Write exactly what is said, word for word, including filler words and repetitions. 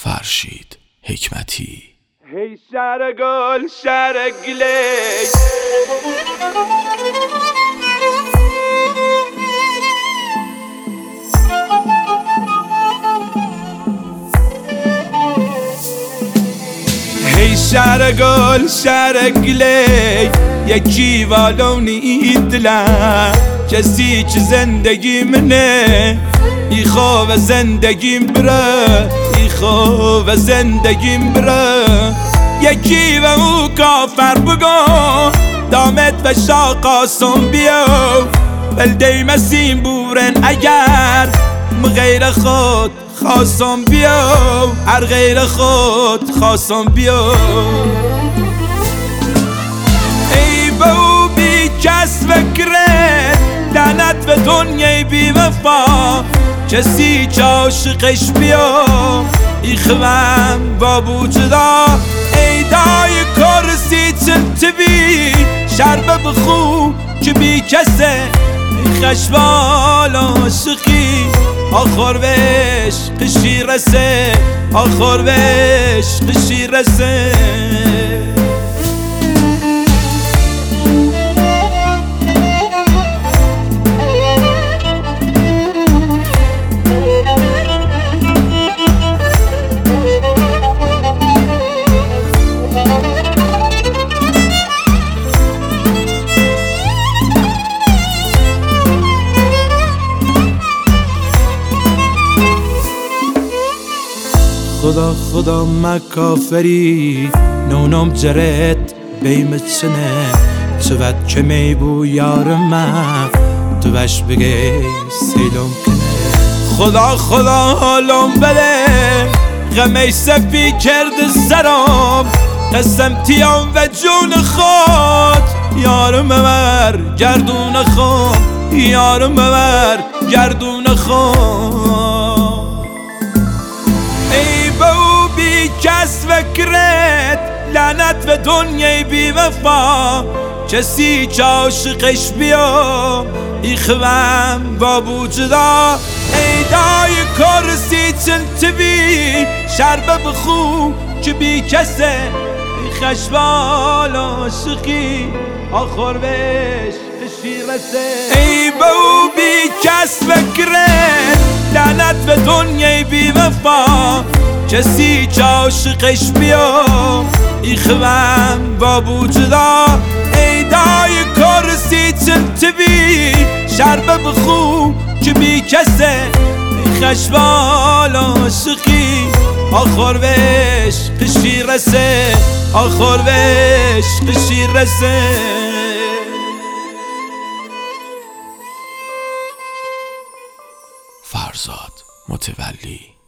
فرشید حکمتی. هی شهر گل شهر گلی هی شهر گل شهر گلی یکی والو نیدلم کسی که زندگی منه ای خواب زندگیم بره ای خواب زندگیم بره یکی و او کافر بگو دامت و شاقاسم بیو بلده مسیم بورن اگر غیر خود خواستم بیو هر غیر خود خواستم بیو ای بو بی کس فکرت لعنت به دنیای بی وفا کسی که عاشقش بیا ای خوام بابو جدا ای دای کرسی چنت بی شربه بخو که بی کسه ای خشبال عاشقی آخر وش قشی رسه آخر وش قشی رسه خدا خدا مکافری نونم جرت بیم چنه چود که می بو یار من تو بش بگی سیلم کنه خدا خدا حالم بده غمی سفی کرد سرم قسم تیام و جون خود یارم ببر گردون خود یارم ببر گردون خود ای بو بی کس فکرت لعنت به دنیای بی وفا کسی که عاشقش بیا ای خوام بابو جدا ای دای کرسی چنت بی شربه بخو که بی کسه ای خشبال عاشقی آخر بش قشی رسه ای بو بی کس فکرت لعنت به دنیای بی وفا کسی که عاشقش بیا ای خوام بابو جدا ای دای کرسی چنت بی شربه بخو که بی کسه ای خشبال عاشقی آخر وش قشی رسه آخر وش قشی رسه فرزاد متولی.